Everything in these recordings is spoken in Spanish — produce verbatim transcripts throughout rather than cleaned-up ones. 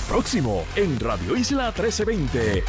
próximo en Radio Isla trece veinte.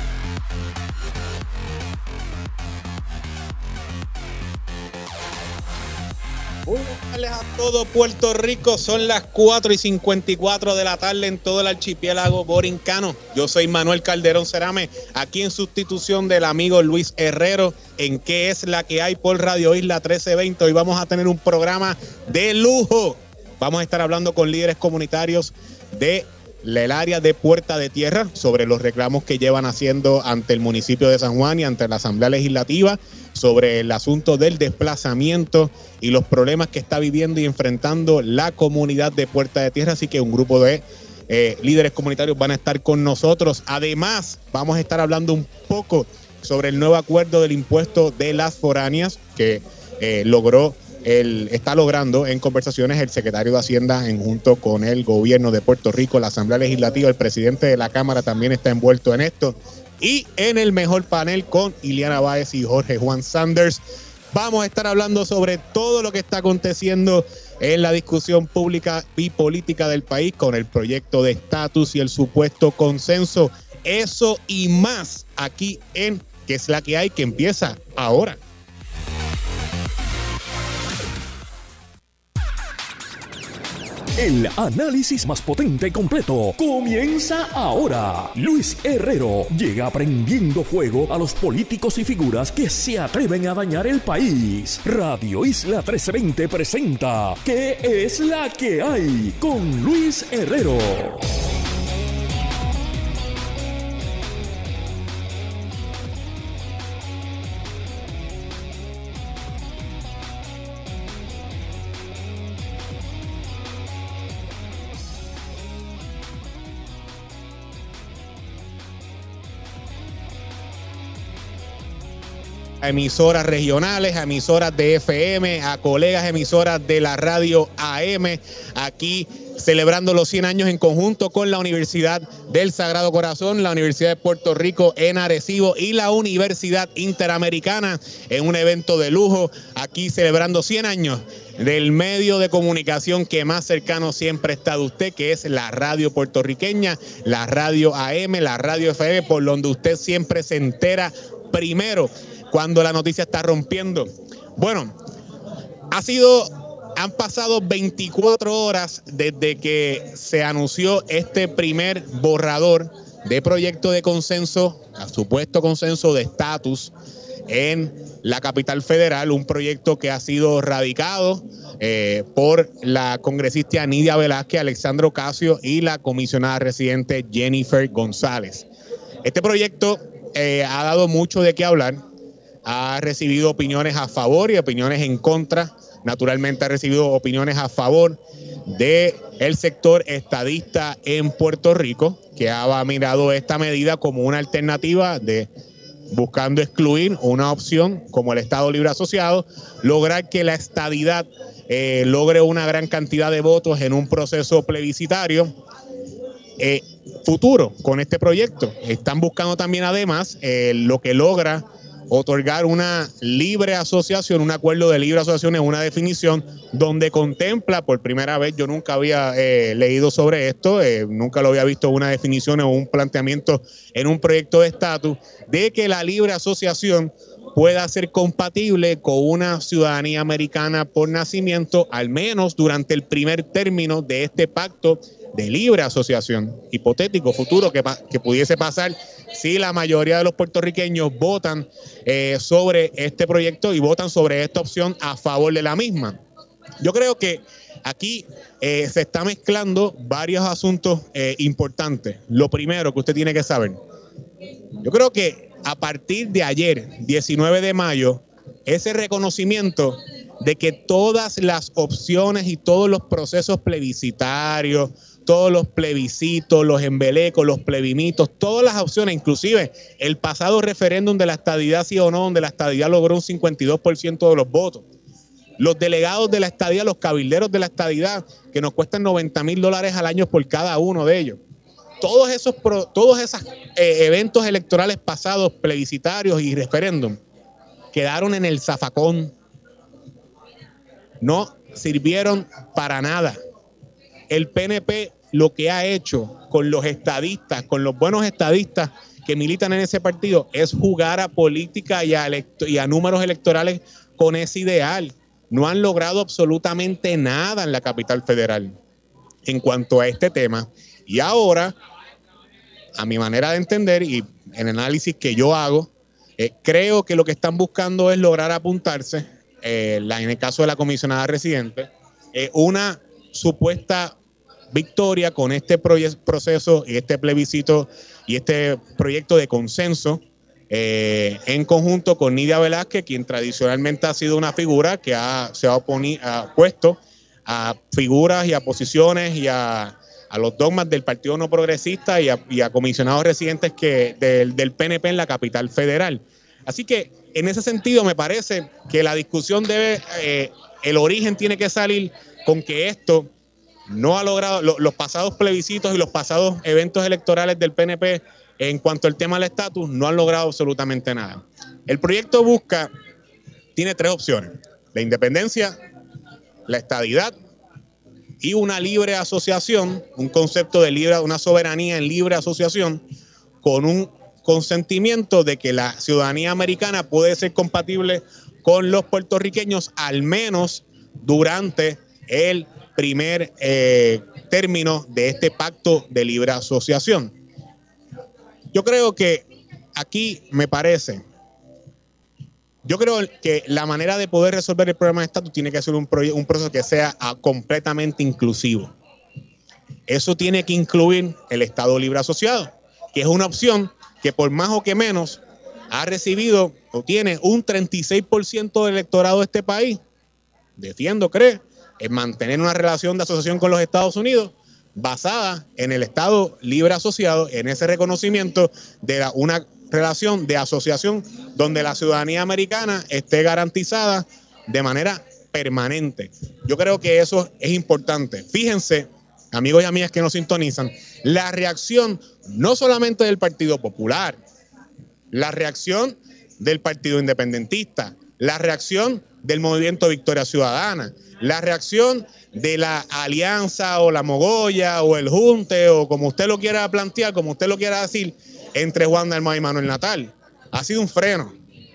Buenas tardes a todo Puerto Rico, son las cuatro y cincuenta y cuatro de la tarde en todo el archipiélago borincano. Yo soy Manuel Calderón Cerame, aquí en sustitución del amigo Luis Herrero, en ¿Qué es la que hay? Por Radio Isla trece veinte. Hoy vamos a tener un programa de lujo. Vamos a estar hablando con líderes comunitarios de el área de Puerta de Tierra sobre los reclamos que llevan haciendo ante el municipio de San Juan y ante la Asamblea Legislativa sobre el asunto del desplazamiento y los problemas que está viviendo y enfrentando la comunidad de Puerta de Tierra. Así que un grupo de eh, líderes comunitarios van a estar con nosotros. Además, vamos a estar hablando un poco sobre el nuevo acuerdo del impuesto de las foráneas que eh, logró El, está logrando en conversaciones el secretario de Hacienda en junto con el gobierno de Puerto Rico, la Asamblea Legislativa, el presidente de la Cámara también está envuelto en esto. Y en el mejor panel con Iliana Báez y Jorge Juan Sanders, vamos a estar hablando sobre todo lo que está aconteciendo en la discusión pública y política del país con el proyecto de estatus y el supuesto consenso. Eso y más aquí en ¿Qué es la que hay? Que empieza ahora. El análisis más potente y completo comienza ahora. Luis Herrero llega prendiendo fuego a los políticos y figuras que se atreven a dañar el país. Radio Isla trece veinte presenta ¿Qué es la que hay? Con Luis Herrero. A emisoras regionales, a emisoras de F M, a colegas emisoras de la radio A M, aquí celebrando los cien años en conjunto con la Universidad del Sagrado Corazón, la Universidad de Puerto Rico en Arecibo y la Universidad Interamericana en un evento de lujo, aquí celebrando cien años del medio de comunicación que más cercano siempre está de usted, que es la radio puertorriqueña, la radio A M, la radio F M, por donde usted siempre se entera primero cuando la noticia está rompiendo. Bueno, ha sido, han pasado veinticuatro horas desde que se anunció este primer borrador de proyecto de consenso, a supuesto consenso de estatus en la capital federal, un proyecto que ha sido radicado eh, por la congresista Nidia Velázquez, Alexandra Ocasio y la comisionada residente Jennifer González. Este proyecto eh, ha dado mucho de qué hablar. Ha recibido opiniones a favor y opiniones en contra. Naturalmente ha recibido opiniones a favor del sector estadista en Puerto Rico, que ha mirado esta medida como una alternativa de buscando excluir una opción como el Estado Libre Asociado, lograr que la estadidad eh, logre una gran cantidad de votos en un proceso plebiscitario eh, futuro con este proyecto. Están buscando también además eh, lo que logra otorgar una libre asociación, un acuerdo de libre asociación en una definición donde contempla por primera vez, yo nunca había eh, leído sobre esto, eh, nunca lo había visto una definición o un planteamiento en un proyecto de estatus, de que la libre asociación pueda ser compatible con una ciudadanía americana por nacimiento, al menos durante el primer término de este pacto de libre asociación, hipotético futuro que, que pudiese pasar si la mayoría de los puertorriqueños votan eh, sobre este proyecto y votan sobre esta opción a favor de la misma. Yo creo que aquí eh, se está mezclando varios asuntos eh, importantes. Lo primero que usted tiene que saber, yo creo que a partir de ayer, diecinueve de mayo, ese reconocimiento de que todas las opciones y todos los procesos plebiscitarios, todos los plebiscitos, los embelecos, los plebimitos, todas las opciones, inclusive el pasado referéndum de la estadidad sí o no, donde la estadidad logró un cincuenta y dos por ciento de los votos. Los delegados de la estadidad, los cabilderos de la estadidad, que nos cuestan noventa mil dólares al año por cada uno de ellos. Todos esos, todos esos eh, eventos electorales pasados, plebiscitarios y referéndum, quedaron en el zafacón. No sirvieron para nada. El P N P lo que ha hecho con los estadistas, con los buenos estadistas que militan en ese partido, es jugar a política y a, y a números electorales con ese ideal. No han logrado absolutamente nada en la capital federal en cuanto a este tema. Y ahora, a mi manera de entender y en el análisis que yo hago, eh, creo que lo que están buscando es lograr apuntarse, eh, la, en el caso de la comisionada residente, eh, una supuesta victoria con este proceso y este plebiscito y este proyecto de consenso eh, en conjunto con Nidia Velázquez, quien tradicionalmente ha sido una figura que ha, se ha, oponi, ha puesto a figuras y a posiciones y a, a los dogmas del Partido No Progresista y a, y a comisionados residentes que, del, del P N P en la capital federal. Así que en ese sentido me parece que la discusión debe, eh, el origen tiene que salir con que esto no ha logrado, lo, los pasados plebiscitos y los pasados eventos electorales del P N P en cuanto al tema del estatus no han logrado absolutamente nada. El proyecto busca, tiene tres opciones: la independencia, la estadidad y una libre asociación, un concepto de libre, una soberanía en libre asociación, con un consentimiento de que la ciudadanía americana puede ser compatible con los puertorriqueños, al menos durante el primer eh, término de este pacto de libre asociación. Yo creo que aquí me parece, yo creo que la manera de poder resolver el problema de estatus tiene que ser un, un proceso que sea a, completamente inclusivo. Eso tiene que incluir el Estado Libre Asociado, que es una opción que por más o que menos ha recibido o tiene un treinta y seis por ciento del electorado de este país. Defiendo, cree, en mantener una relación de asociación con los Estados Unidos basada en el Estado Libre Asociado, en ese reconocimiento de la, una relación de asociación donde la ciudadanía americana esté garantizada de manera permanente. Yo creo que eso es importante. Fíjense, amigos y amigas que nos sintonizan, la reacción no solamente del Partido Popular, la reacción del Partido Independentista, la reacción del Movimiento Victoria Ciudadana, la reacción de la alianza o la mogolla o el junte o como usted lo quiera plantear, como usted lo quiera decir, entre Juan Dalmau y Manuel Natal. Ha sido un freno.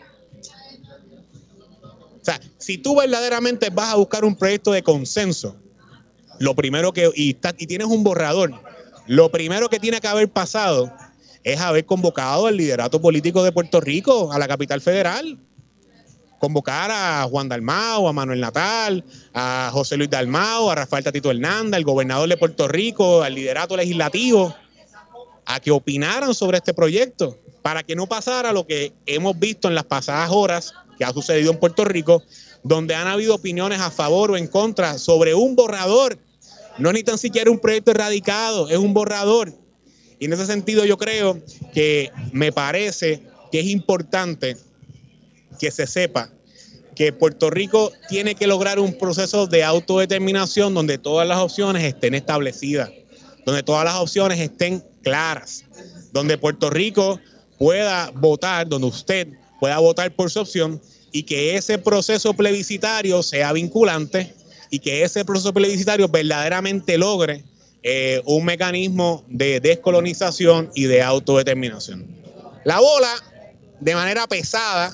O sea, si tú verdaderamente vas a buscar un proyecto de consenso, lo primero que, y, está, y tienes un borrador, lo primero que tiene que haber pasado es haber convocado al liderato político de Puerto Rico a la capital federal. Convocar a Juan Dalmau, a Manuel Natal, a José Luis Dalmau, a Rafael Tatito Hernández, al gobernador de Puerto Rico, al liderato legislativo, a que opinaran sobre este proyecto, para que no pasara lo que hemos visto en las pasadas horas que ha sucedido en Puerto Rico, donde han habido opiniones a favor o en contra sobre un borrador. No es ni tan siquiera un proyecto erradicado, es un borrador. Y en ese sentido yo creo que me parece que es importante que se sepa que Puerto Rico tiene que lograr un proceso de autodeterminación donde todas las opciones estén establecidas, donde todas las opciones estén claras, donde Puerto Rico pueda votar, donde usted pueda votar por su opción y que ese proceso plebiscitario sea vinculante y que ese proceso plebiscitario verdaderamente logre eh, un mecanismo de descolonización y de autodeterminación. La bola, de manera pesada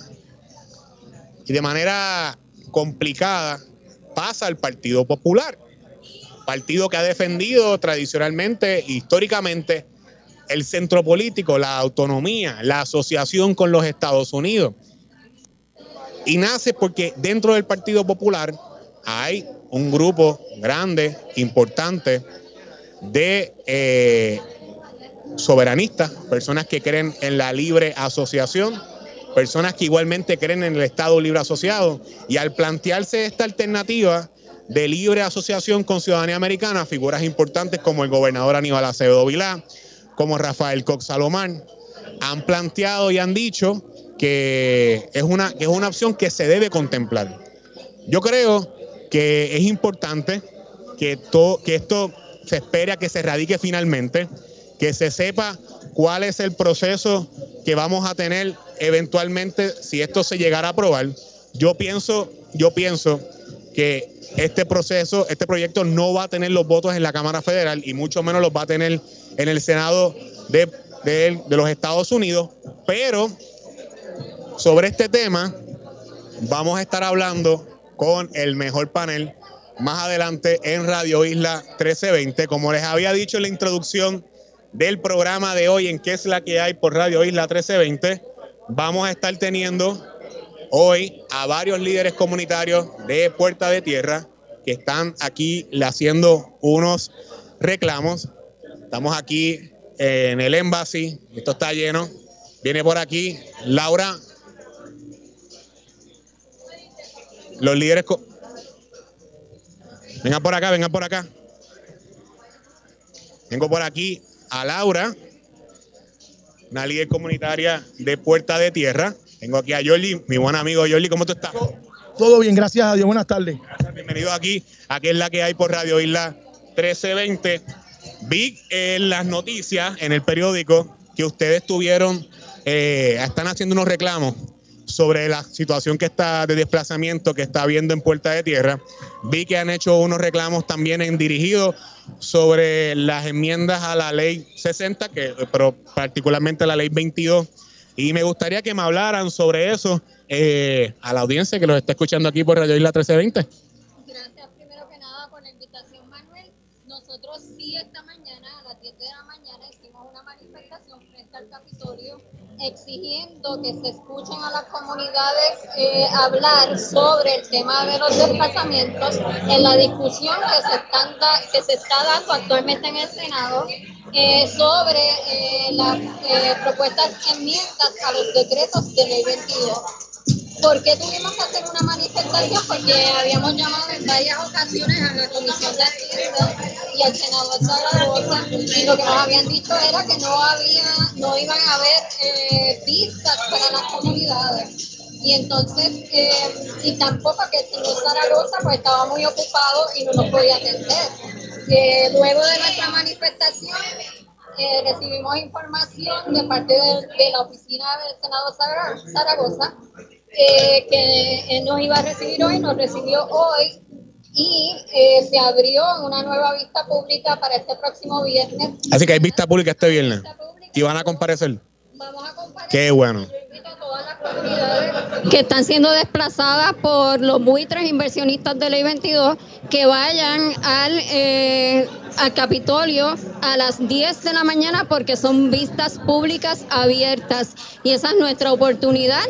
y de manera complicada, pasa al Partido Popular, partido que ha defendido tradicionalmente, históricamente, el centro político, la autonomía, la asociación con los Estados Unidos. Y nace porque dentro del Partido Popular hay un grupo grande, importante, de eh, soberanistas, personas que creen en la libre asociación, personas que igualmente creen en el Estado Libre Asociado. Y al plantearse esta alternativa de libre asociación con ciudadanía americana, figuras importantes como el gobernador Aníbal Acevedo Vilá, como Rafael Cox Salomón, han planteado y han dicho que es una, que es una opción que se debe contemplar. Yo creo que es importante que, to, que esto se espere a que se radique finalmente, que se sepa cuál es el proceso que vamos a tener eventualmente si esto se llegara a aprobar. Yo pienso, yo pienso que este proceso, este proyecto no va a tener los votos en la Cámara Federal y mucho menos los va a tener en el Senado de, de, de los Estados Unidos, pero sobre este tema vamos a estar hablando con el mejor panel más adelante en Radio Isla trece veinte. Como les había dicho en la introducción del programa de hoy en ¿Qué es la que hay? Por Radio Isla trece veinte, vamos a estar teniendo hoy a varios líderes comunitarios de Puerta de Tierra que están aquí haciendo unos reclamos. Estamos aquí en el Embassy, esto está lleno. Viene por aquí Laura. Los líderes... Vengan por acá, vengan por acá. Tengo por aquí a Laura, una líder comunitaria de Puerta de Tierra. Tengo aquí a Jordi, mi buen amigo Jordi. ¿Cómo tú estás? Todo bien, gracias a Dios. Buenas tardes. Bienvenido aquí. Aquí es la que hay por Radio Isla trece veinte. Vi en las noticias, en el periódico, que ustedes tuvieron, eh, están haciendo unos reclamos sobre la situación que está de desplazamiento que está habiendo en Puerta de Tierra. Vi que han hecho unos reclamos también en dirigidos sobre las enmiendas a la ley sesenta, que, pero particularmente a la ley veintidós. Y me gustaría que me hablaran sobre eso eh, a la audiencia que los está escuchando aquí por Radio Isla trece veinte. Gracias primero que nada por la invitación, Manuel. Nosotros sí esta mañana, a las diez de la mañana, hicimos una manifestación frente al Capitolio exigiendo que se escuchen a las comunidades eh, hablar sobre el tema de los desplazamientos en la discusión que se, están da, que se está dando actualmente en el Senado eh, sobre eh, las eh, propuestas enmiendas a los decretos de ley veintidós. ¿Por qué tuvimos que hacer una manifestación? Porque habíamos llamado en varias ocasiones a la Comisión de Hacienda y al senador Zaragoza, y lo que nos habían dicho era que no había, no iban a haber eh, vistas para las comunidades. Y entonces, eh, y tampoco que el señor Zaragoza pues estaba muy ocupado y no nos podía atender. Eh, luego de nuestra manifestación, eh, recibimos información de parte de, de la oficina del senador Zaragoza, Eh, que él nos iba a recibir hoy, nos recibió hoy y eh, se abrió una nueva vista pública para este próximo viernes. Así que hay vista pública este viernes. Pública. ¿Y van a comparecer? Vamos a comparecer. Qué bueno. Yo invito a todas las comunidades que están siendo desplazadas por los buitres inversionistas de ley veintidós que vayan al, eh, al Capitolio a las diez de la mañana porque son vistas públicas abiertas y esa es nuestra oportunidad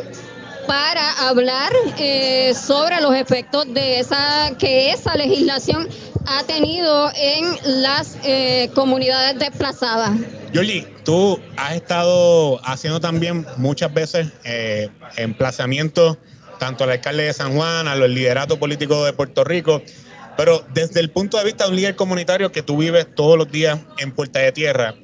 para hablar eh, sobre los efectos de esa que esa legislación ha tenido en las eh, comunidades desplazadas. Yoli, tú has estado haciendo también muchas veces eh, emplazamientos tanto al alcalde de San Juan, a los lideratos políticos de Puerto Rico, pero desde el punto de vista de un líder comunitario que tú vives todos los días en Puerta de Tierra,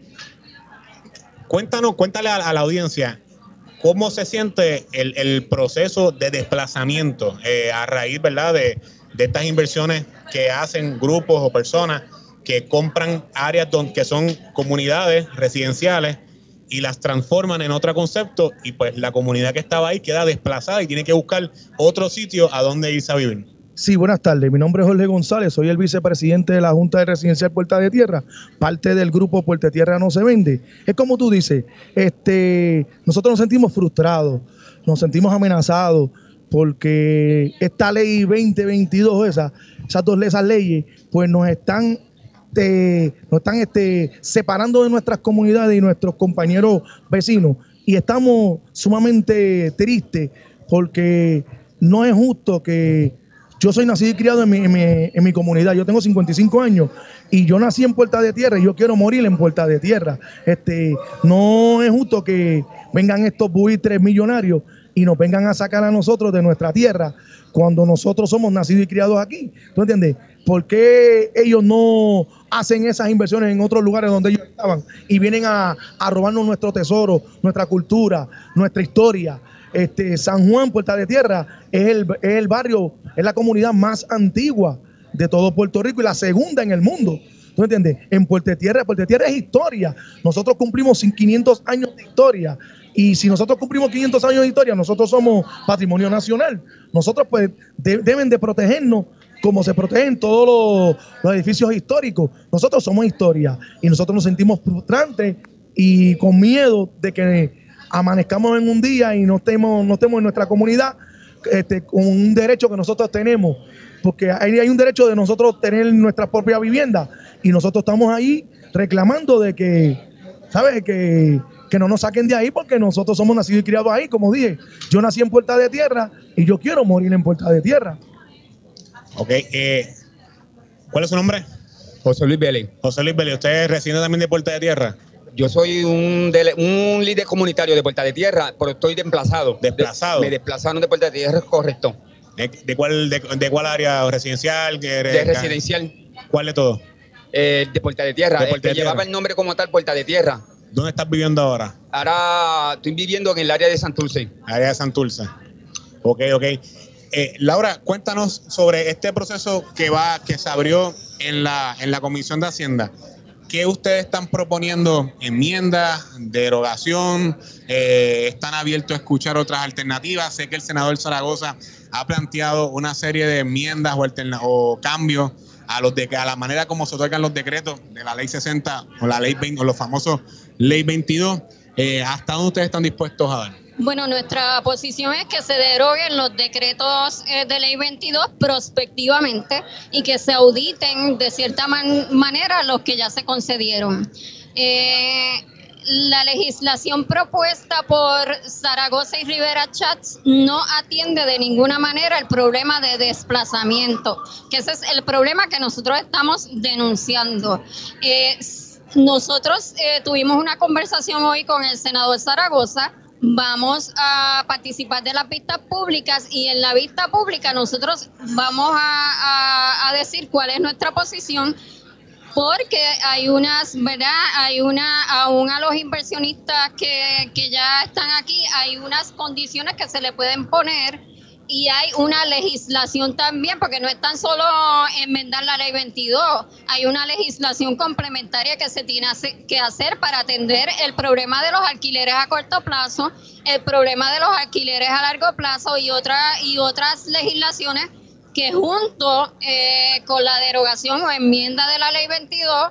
cuéntanos, cuéntale a, a la audiencia ¿cómo se siente el, el proceso de desplazamiento eh, a raíz, ¿verdad?, de, de estas inversiones que hacen grupos o personas que compran áreas donde, que son comunidades residenciales y las transforman en otro concepto y pues la comunidad que estaba ahí queda desplazada y tiene que buscar otro sitio a donde irse a vivir? Sí, buenas tardes. Mi nombre es Jorge González, soy el vicepresidente de la Junta de Residencial Puerta de Tierra, parte del grupo Puerta de Tierra No Se Vende. Es como tú dices, este, nosotros nos sentimos frustrados, nos sentimos amenazados porque esta ley veinte veintidós, esa, esas dos esas leyes, pues nos están, eh, nos están este, separando de nuestras comunidades y nuestros compañeros vecinos. Y estamos sumamente tristes porque no es justo que... Yo soy nacido y criado en mi, en, mi, en mi comunidad, yo tengo cincuenta y cinco años y yo nací en Puerta de Tierra y yo quiero morir en Puerta de Tierra. Este, no es justo que vengan estos buitres millonarios y nos vengan a sacar a nosotros de nuestra tierra cuando nosotros somos nacidos y criados aquí. ¿Tú entiendes? ¿Por qué ellos no hacen esas inversiones en otros lugares donde ellos estaban y vienen a, a robarnos nuestro tesoro, nuestra cultura, nuestra historia? Este, San Juan, Puerta de Tierra, es el, es el barrio, es la comunidad más antigua de todo Puerto Rico y la segunda en el mundo. ¿Tú entiendes? En Puerta de Tierra, Puerta de Tierra es historia. Nosotros cumplimos quinientos años de historia. Y si nosotros cumplimos quinientos años de historia, nosotros somos patrimonio nacional. Nosotros pues de, deben de protegernos como se protegen todos los, los edificios históricos. Nosotros somos historia y nosotros nos sentimos frustrantes y con miedo de que amanezcamos en un día y no estemos, no estemos en nuestra comunidad este, con un derecho que nosotros tenemos, porque hay, hay un derecho de nosotros tener nuestra propia vivienda y nosotros estamos ahí reclamando de que, ¿sabes? Que, que no nos saquen de ahí porque nosotros somos nacidos y criados ahí, como dije. Yo nací en Puerta de Tierra y yo quiero morir en Puerta de Tierra. Ok, eh, ¿cuál es su nombre? José Luis Vélez. José Luis Vélez, ¿usted es residente también de Puerta de Tierra? Yo soy un, dele, un líder comunitario de Puerta de Tierra, pero estoy desplazado. ¿Desplazado? De, me desplazaron de Puerta de Tierra, es correcto. ¿De, de, cuál, de, de cuál área residencial? Que de residencial. ¿Cuál de todo? Eh, de Puerta de Tierra, de Puerta el que de llevaba Tierra. el nombre como tal, Puerta de Tierra. ¿Dónde estás viviendo ahora? Ahora estoy viviendo en el área de Santurce. Área de Santurce. Ok, ok. Eh, Laura, cuéntanos sobre este proceso que va, que se abrió en la, en la Comisión de Hacienda. ¿Qué ustedes están proponiendo? ¿Enmiendas? ¿Derogación? Eh, ¿Están abiertos a escuchar otras alternativas? Sé que el senador Zaragoza ha planteado una serie de enmiendas o, alterna- o cambios a los de a la manera como se otorgan los decretos de la ley sesenta o la ley veinte, o los famosos ley veintidós. Eh, ¿Hasta dónde ustedes están dispuestos a dar? Bueno, nuestra posición es que se deroguen los decretos eh, de ley veintidós prospectivamente y que se auditen de cierta man- manera los que ya se concedieron. Eh, la legislación propuesta por Zaragoza y Rivera Chats no atiende de ninguna manera el problema de desplazamiento, que ese es el problema que nosotros estamos denunciando. Eh, nosotros eh, tuvimos una conversación hoy con el senador Zaragoza. Vamos a participar de las vistas públicas y en la vista pública nosotros vamos a, a, a decir cuál es nuestra posición, porque hay unas, ¿verdad? Hay una, aún a los inversionistas que, que ya están aquí, hay unas condiciones que se le pueden poner y hay una legislación también, porque no es tan solo enmendar la ley veintidós, hay una legislación complementaria que se tiene que hacer para atender el problema de los alquileres a corto plazo, el problema de los alquileres a largo plazo y, otra, y otras legislaciones que junto eh, con la derogación o enmienda de la ley veintidós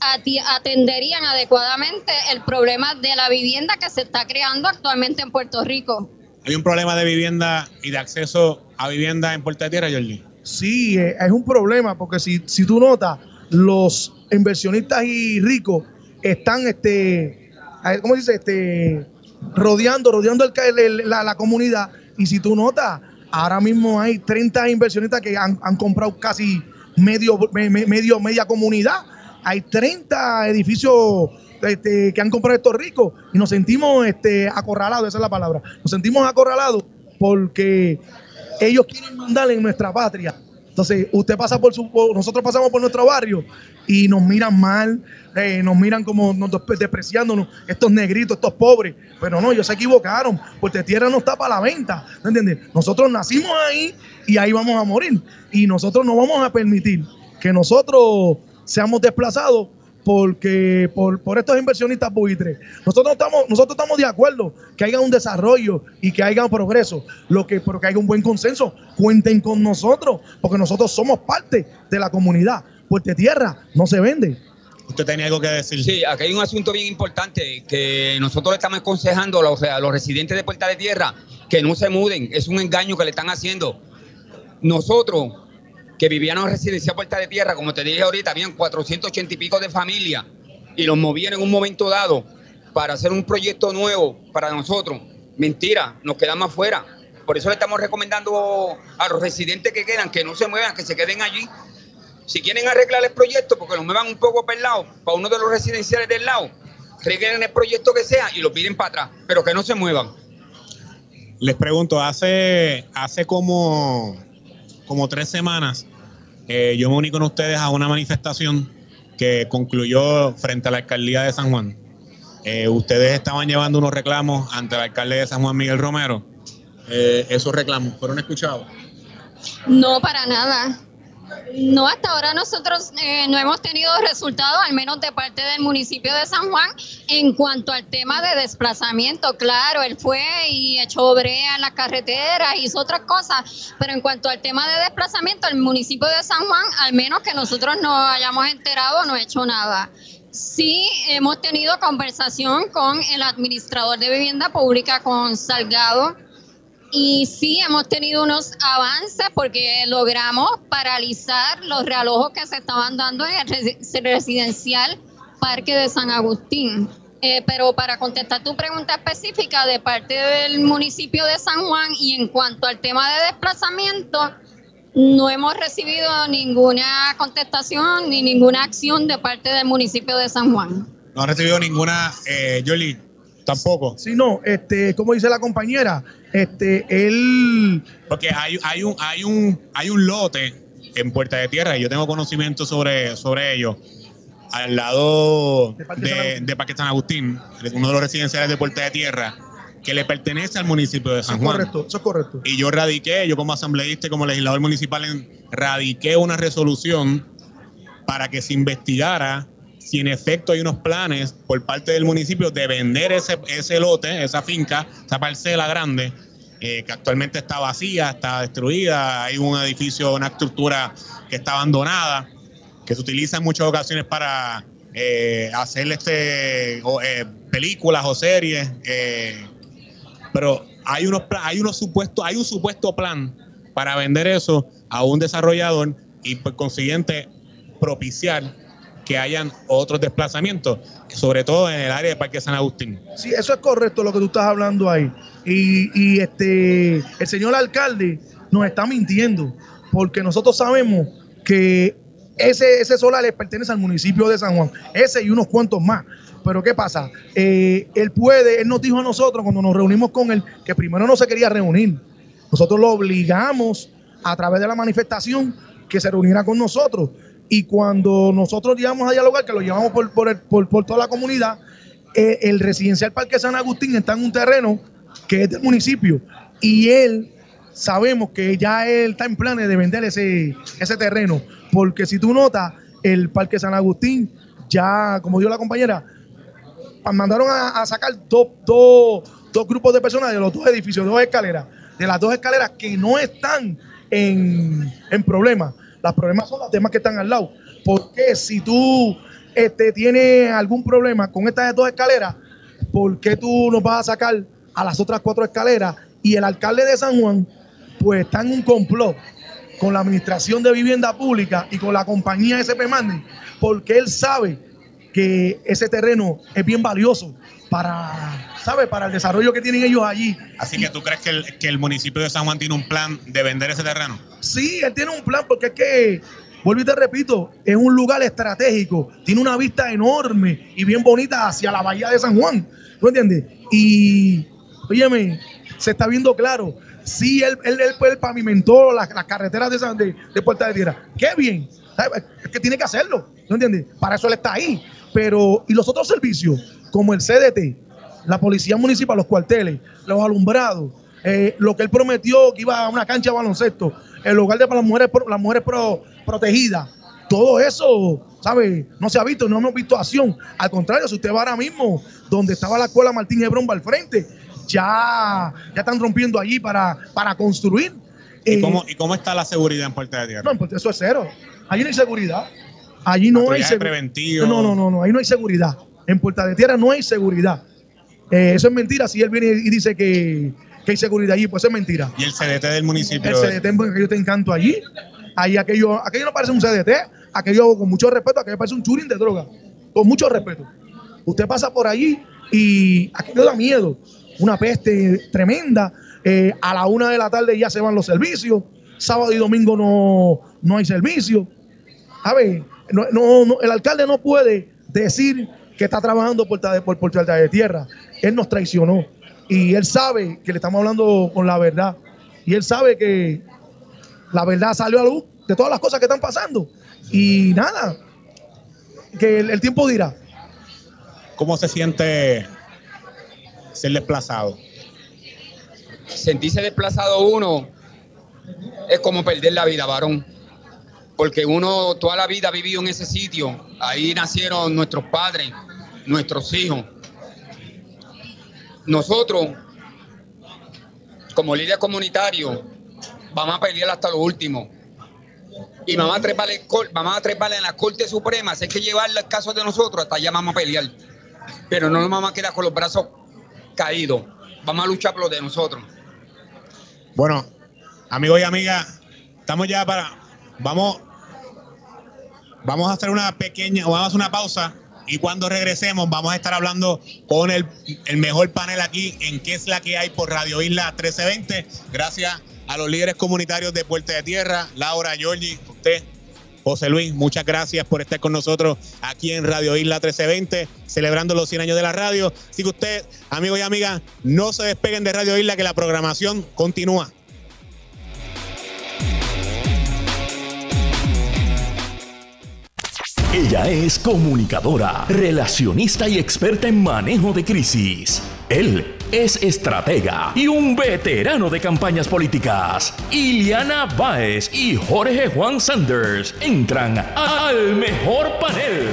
atenderían adecuadamente el problema de la vivienda que se está creando actualmente en Puerto Rico. ¿Hay un problema de vivienda y de acceso a vivienda en Puerta de Tierra, Jordi? Sí, eh, es un problema porque si, si tú notas, los inversionistas y ricos están, este, ¿cómo se dice? Este, rodeando, rodeando el, el, la, la comunidad. Y si tú notas, ahora mismo hay treinta inversionistas que han, han comprado casi medio, me, medio, media comunidad. Hay treinta edificios Este, que han comprado estos ricos y nos sentimos este, acorralados, esa es la palabra, nos sentimos acorralados porque ellos quieren mandar en nuestra patria. Entonces usted pasa por su, por, nosotros pasamos por nuestro barrio y nos miran mal, eh, nos miran como nos despreciándonos, estos negritos, estos pobres, pero no, ellos se equivocaron, porque tierra no está para la venta, ¿me entiendes? Nosotros nacimos ahí y ahí vamos a morir y nosotros no vamos a permitir que nosotros seamos desplazados porque por, por estos inversionistas buitres. Nosotros estamos, nosotros estamos de acuerdo que haya un desarrollo y que haya un progreso, lo que, pero que haya un buen consenso. Cuenten con nosotros, porque nosotros somos parte de la comunidad. Puerta Tierra no se vende. ¿Usted tenía algo que decir? Sí, aquí hay un asunto bien importante que nosotros le estamos aconsejando a los, a los residentes de Puerta de Tierra que no se muden. Es un engaño que le están haciendo. Nosotros, que vivíamos en residencia Puerta de Tierra, como te dije ahorita, habían cuatrocientos ochenta y pico de familias y los movían en un momento dado para hacer un proyecto nuevo para nosotros. Mentira, nos quedamos afuera. Por eso le estamos recomendando a los residentes que quedan que no se muevan, que se queden allí. Si quieren arreglar el proyecto, porque los muevan un poco para el lado, para uno de los residenciales del lado, arreglen el proyecto que sea y lo piden para atrás, pero que no se muevan. Les pregunto, hace, hace como, como tres semanas, eh, yo me uní con ustedes a una manifestación que concluyó frente a la alcaldía de San Juan. Eh, ustedes estaban llevando unos reclamos ante el alcalde de San Juan, Miguel Romero. Eh, esos reclamos, ¿fueron escuchados? No, para nada. No, hasta ahora nosotros eh, no hemos tenido resultados, al menos de parte del municipio de San Juan, en cuanto al tema de desplazamiento. Claro, él fue y echó brea en las carreteras, hizo otras cosas, pero en cuanto al tema de desplazamiento, el municipio de San Juan, al menos que nosotros nos hayamos enterado, no ha hecho nada. Sí, hemos tenido conversación con el administrador de vivienda pública, con Salgado, y sí hemos tenido unos avances porque logramos paralizar los realojos que se estaban dando en el residencial Parque de San Agustín. Eh, pero para contestar tu pregunta específica de parte del municipio de San Juan y en cuanto al tema de desplazamiento, no hemos recibido ninguna contestación ni ninguna acción de parte del municipio de San Juan. No ha recibido ninguna, eh, Yoli, tampoco. Sí, no, este, como dice la compañera, este, él... Porque hay, hay, un, hay, un, hay un lote en Puerta de Tierra, y yo tengo conocimiento sobre, sobre ello, al lado de Parque, de, de Parque San Agustín, uno de los residenciales de Puerta de Tierra, que le pertenece al municipio de San Juan. Correcto, eso es correcto. Y yo radiqué, yo como asambleísta y como legislador municipal, radiqué una resolución para que se investigara si en efecto hay unos planes por parte del municipio de vender ese, ese lote, esa finca, esa parcela grande, eh, que actualmente está vacía, está destruida, hay un edificio, una estructura que está abandonada, que se utiliza en muchas ocasiones para eh, hacer este, o, eh, películas o series, eh, pero hay unos hay unos supuestos, hay un supuesto plan para vender eso a un desarrollador y por consiguiente propiciar que hayan otros desplazamientos, sobre todo en el área de Parque San Agustín. Sí, eso es correcto lo que tú estás hablando ahí. Y, y este el señor alcalde nos está mintiendo, porque nosotros sabemos que ese, ese solar le pertenece al municipio de San Juan, ese y unos cuantos más. Pero ¿qué pasa? Eh, él puede, él nos dijo a nosotros cuando nos reunimos con él que primero no se quería reunir. Nosotros lo obligamos a través de la manifestación que se reuniera con nosotros. Y cuando nosotros llegamos a dialogar, que lo llevamos por, por, el, por, por toda la comunidad, eh, el residencial Parque San Agustín está en un terreno que es del municipio. Y él, sabemos que ya él está en planes de vender ese, ese terreno. Porque si tú notas, el Parque San Agustín, ya, como dijo la compañera, mandaron a, a sacar dos, dos, dos grupos de personas de los dos edificios, dos escaleras, de las dos escaleras que no están en, en problemas. Los problemas son las demás que están al lado. Porque si tú este, tienes algún problema con estas dos escaleras, ¿por qué tú nos vas a sacar a las otras cuatro escaleras? Y el alcalde de San Juan, pues está en un complot con la Administración de Vivienda Pública y con la compañía S P Mandi, porque él sabe que ese terreno es bien valioso para, ¿sabe? Para el desarrollo que tienen ellos allí. Así que tú crees que el, que el municipio de San Juan tiene un plan de vender ese terreno. Sí, él tiene un plan porque es que, vuelvo y te repito, es un lugar estratégico, tiene una vista enorme y bien bonita hacia la bahía de San Juan, ¿tú entiendes? Y, óyeme, se está viendo claro, sí, él, él, él, él pavimentó las, las carreteras de, San, de, de Puerta de Tierra, qué bien, ¿sabes? Es que tiene que hacerlo, ¿tú entiendes? Para eso él está ahí. Pero, y los otros servicios, como el C D T, la policía municipal, los cuarteles, los alumbrados, eh, lo que él prometió que iba a una cancha de baloncesto, el hogar de las mujeres, las mujeres pro, protegidas, todo eso, ¿sabe? No se ha visto, no hemos visto acción. Al contrario, si usted va ahora mismo, donde estaba la escuela Martín Hebrón al frente, ya, ya están rompiendo allí para, para construir. ¿Y, eh, cómo, ¿Y cómo está la seguridad en Puerta de Tierra? No, en Puerta, eso es cero. Allí no hay seguridad. Allí no hay seguridad. No, no, no, no, ahí no hay seguridad. En Puerta de Tierra no hay seguridad. Eh, eso es mentira. Si él viene y dice que, que hay seguridad allí, pues es mentira. ¿Y el C D T del municipio? El C D T, aquello te encanto allí. Ahí aquello, aquello no parece un C D T, aquello con mucho respeto, aquello parece un churín de droga. Con mucho respeto. Usted pasa por allí y aquello da miedo. Una peste tremenda. Eh, a la una de la tarde ya se van los servicios. Sábado y domingo no, no hay servicio. A ver, no, no, no, el alcalde no puede decir que está trabajando por, por, por Puerta de Tierra. Él nos traicionó y él sabe que le estamos hablando con la verdad y él sabe que la verdad salió a luz de todas las cosas que están pasando y nada, que el, el tiempo dirá. ¿Cómo se siente ser desplazado? Sentirse desplazado uno es como perder la vida, varón. porque uno toda la vida ha vivido en ese sitio. Ahí nacieron nuestros padres, nuestros hijos. Nosotros, como líder comunitario, vamos a pelear hasta lo último. Y vamos a treparle, vamos a treparle en la Corte Suprema. Si hay que llevarle el caso de nosotros, hasta allá vamos a pelear. Pero no nos vamos a quedar con los brazos caídos. Vamos a luchar por lo de nosotros. Bueno, amigos y amigas, estamos ya para... Vamos, vamos a hacer una pequeña... Vamos a hacer una pausa. Y cuando regresemos vamos a estar hablando con el, el mejor panel aquí en ¿Qué es la que hay? Por Radio Isla trece veinte. Gracias a los líderes comunitarios de Puerta de Tierra, Laura, Georgie, usted, José Luis, muchas gracias por estar con nosotros aquí en Radio Isla trece veinte, celebrando los cien años de la radio. Así que usted, amigos y amigas, no se despeguen de Radio Isla, que la programación continúa. Ella es comunicadora, relacionista y experta en manejo de crisis. Él es estratega y un veterano de campañas políticas. Iliana Báez y Jorge Juan Sanders entran al mejor panel.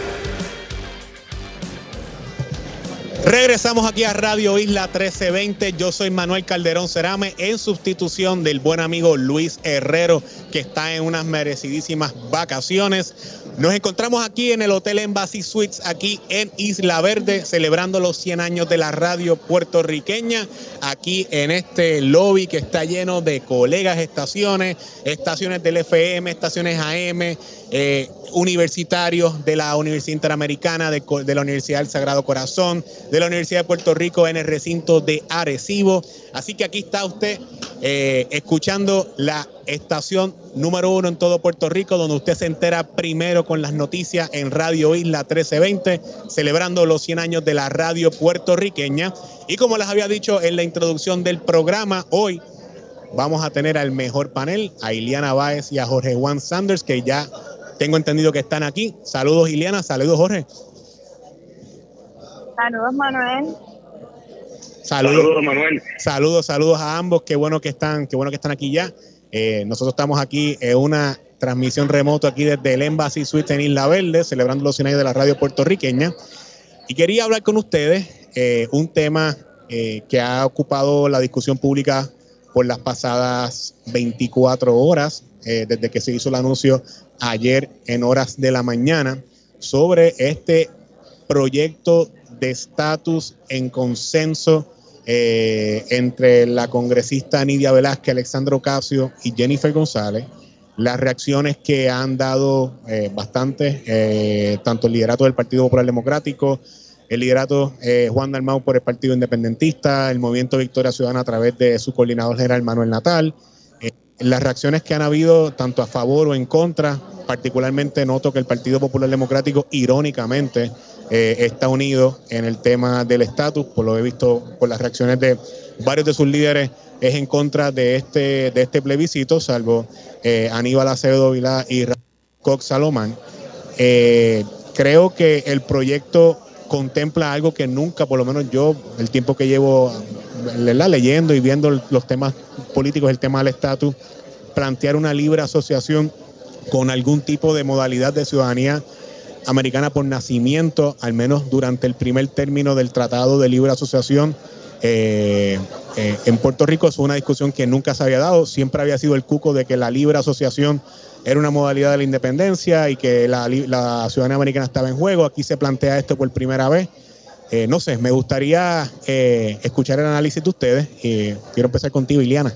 Regresamos aquí a Radio Isla trece veinte. Yo soy Manuel Calderón Cerame, en sustitución del buen amigo Luis Herrero, que está en unas merecidísimas vacaciones. Nos encontramos aquí en el Hotel Embassy Suites, aquí en Isla Verde, celebrando los cien años de la radio puertorriqueña, aquí en este lobby que está lleno de colegas estaciones, estaciones del F M, estaciones A M, eh, universitarios de la Universidad Interamericana, de, de la Universidad del Sagrado Corazón, de la Universidad de Puerto Rico, en el recinto de Arecibo. Así que aquí está usted eh, escuchando la estación número uno en todo Puerto Rico, donde usted se entera primero con las noticias en Radio Isla trece veinte, celebrando los cien años de la radio puertorriqueña. Y como les había dicho en la introducción del programa, hoy vamos a tener al mejor panel, a Iliana Báez y a Jorge Juan Sanders, que ya tengo entendido que están aquí. Saludos, Iliana. Saludos, Jorge. Saludos, Manuel. Saludos, saludos, Manuel. Saludos, saludos a ambos. Qué bueno que están, qué bueno que están aquí ya. Eh, nosotros estamos aquí en una transmisión remoto aquí desde el Embassy Suites en Isla Verde, celebrando los cien años de la radio puertorriqueña. Y quería hablar con ustedes eh, un tema eh, que ha ocupado la discusión pública por las pasadas veinticuatro horas, eh, desde que se hizo el anuncio ayer en horas de la mañana, sobre este proyecto de estatus en consenso eh, entre la congresista Nidia Velázquez, Alexandra Ocasio y Jennifer González. Las reacciones que han dado eh, bastante, eh, tanto el liderato del Partido Popular Democrático, el liderato eh, Juan Dalmau por el Partido Independentista, el Movimiento Victoria Ciudadana a través de su coordinador general Manuel Natal, eh, las reacciones que han habido tanto a favor o en contra. Particularmente noto que el Partido Popular Democrático, irónicamente, eh, está unido en el tema del estatus, por lo que he visto por las reacciones de varios de sus líderes, es en contra de este, de este plebiscito, salvo eh, Aníbal Acevedo Vilá y Cox Salomán. Eh, creo que el proyecto contempla algo que nunca, por lo menos yo, el tiempo que llevo leyendo y viendo los temas políticos, el tema del estatus, plantear una libre asociación con algún tipo de modalidad de ciudadanía americana por nacimiento, al menos durante el primer término del Tratado de Libre Asociación eh, eh, en Puerto Rico. Es una discusión que nunca se había dado, siempre había sido el cuco de que la libre asociación era una modalidad de la independencia y que la, la ciudadanía americana estaba en juego. Aquí se plantea esto por primera vez. Eh, no sé, me gustaría eh, escuchar el análisis de ustedes. Eh, quiero empezar contigo, Iliana.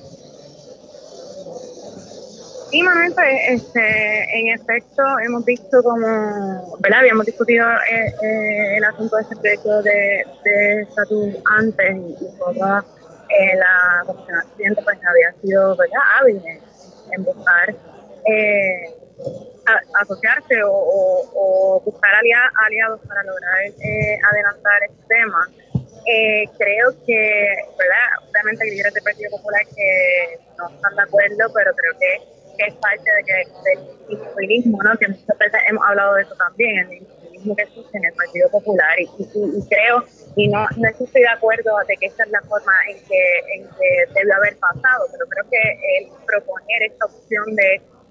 Sí, Manuel, pues, este, en efecto hemos visto como, ¿verdad? Habíamos discutido eh, eh, el asunto de ese proyecto de estatus antes y, y toda eh, la comisionada presidenta pues había sido, ¿verdad?, hábil en, en buscar eh, a, asociarse o, o, o buscar alia, aliados para lograr eh, adelantar este tema. Eh, creo que, ¿verdad?, obviamente hay líderes del Partido Popular que no están de acuerdo, pero creo que que es parte de que, del individualismo, ¿no? Que muchas veces hemos hablado de eso también, el individualismo que existe en el Partido Popular, y, y, y creo, y no, no estoy de acuerdo de que esta es la forma en que, en que debe haber pasado, pero creo que el proponer esta opción de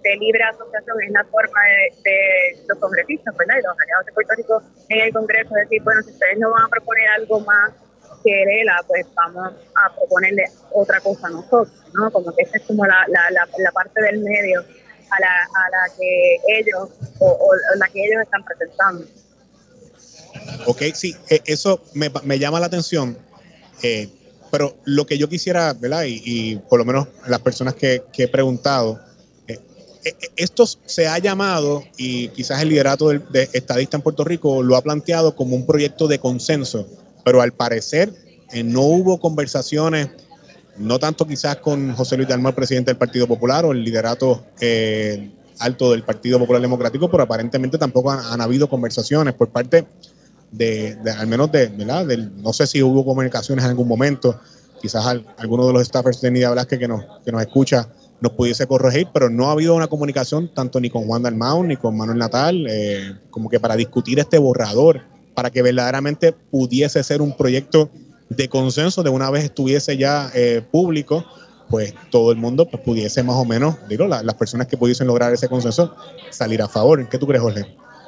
de libre asociación es la forma de, de los congresistas, ¿verdad? Y los aliados de Puerto Rico en el Congreso, decir, bueno, si ustedes no van a proponer algo más que Lela, pues vamos a proponerle otra cosa a nosotros, ¿no? Como que esa es como la, la, la, la parte del medio a la, a la que ellos, o, o la que ellos están presentando. Ok, sí, eso me, me llama la atención, eh, pero lo que yo quisiera, ¿verdad? Y, y por lo menos las personas que, que he preguntado, eh, eh, esto se ha llamado, y quizás el liderato del, de estadista en Puerto Rico lo ha planteado como un proyecto de consenso, pero al parecer eh, no hubo conversaciones, no tanto quizás con José Luis Dalmau, presidente del Partido Popular, o el liderato eh, alto del Partido Popular Democrático, pero aparentemente tampoco han, han habido conversaciones por parte de, de al menos de, ¿verdad? Del, no sé si hubo comunicaciones en algún momento, quizás al, alguno de los staffers de Nidia Velázquez que nos, que nos escucha nos pudiese corregir, pero no ha habido una comunicación tanto ni con Juan Dalmau ni con Manuel Natal, eh, como que para discutir este borrador, para que verdaderamente pudiese ser un proyecto de consenso, de una vez estuviese ya eh, público, pues todo el mundo pues, pudiese más o menos, digo, la, las personas que pudiesen lograr ese consenso, salir a favor. ¿Qué tú crees, Jorge?